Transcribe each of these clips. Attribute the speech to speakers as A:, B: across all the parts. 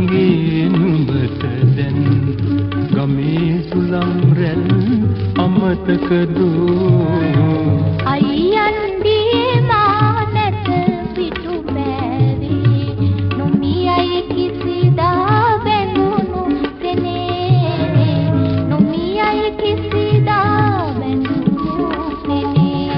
A: නගේ නුඹට දැන් ගමේ සුළං රැල් අමතකදෝ
B: අයියන්ගේ මා නැත පිටු බෑවේ නොමියයි කිසිදා බැඳුණු තෙනේ නොමියයි කිසිදා බැඳුණු තෙනේ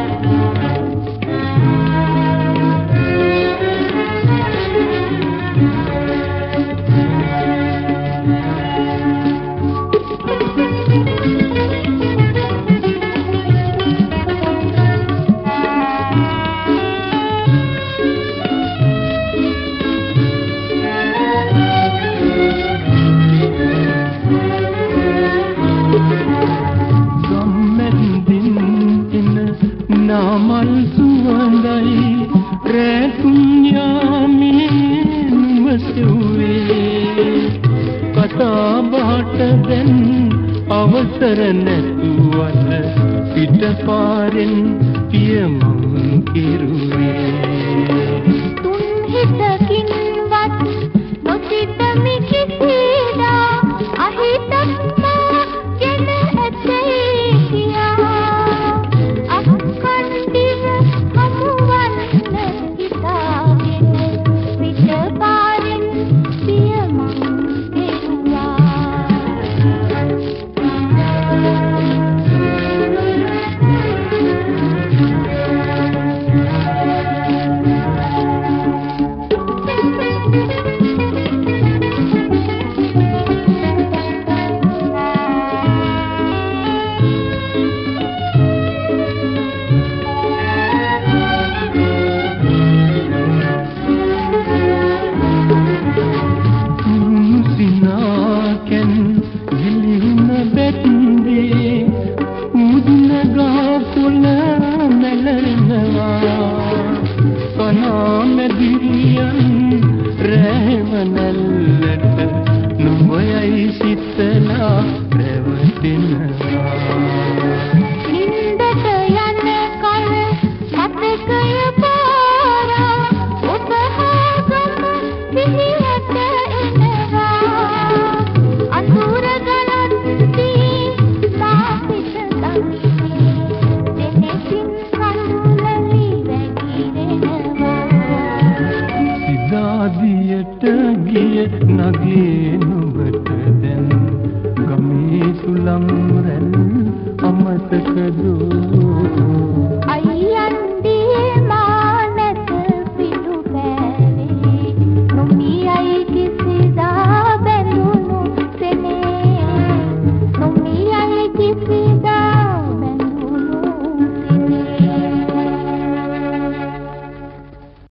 A: नामल सुवंदाई रैकुन्यामी नुमसुवे कथा बाट den අවසර නැතුවද පිටපාරෙන් පියමන් කෙරුවේ
B: තුන් හිතකින්වත් නොසිතමි කිසිදා අහිතක් මා ගෙන ඇතේ කියා අක්කණ්ඩිව හමුවන්න හිතාගෙන පිටපාරෙන් පියමන් කෙරුවා රැවනල්ලට නුඹයයි සිතලා රැවටෙනවා නින්දට යන කල මතකය පාරා ඔබ හා ගම පිහියට එනවා අඳුර ගලද්දී මා පිට දකිමි දෙනෙසින් කඳුලලි වැగిරෙනවා
A: සිදාදියට ගිය නගේ නුඹට දැන් ගමේ සුළං රැල් අමතකදෝ